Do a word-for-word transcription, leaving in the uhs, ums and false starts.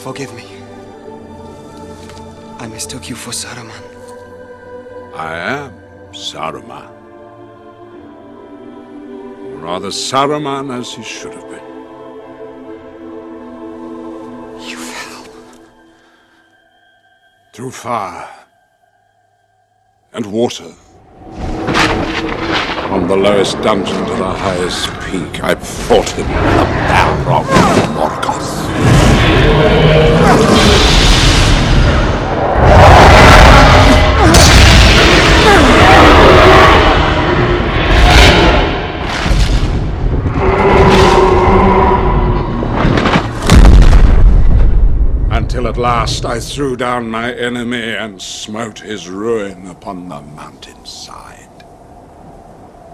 Forgive me. I mistook you for Saruman. I am Saruman. Rather Saruman as he should have been. You fell. Through fire and water. From the lowest dungeon to the highest peak, I fought him, the Balrog of Morgoth. Until at last I threw down my enemy and smote his ruin upon the mountainside.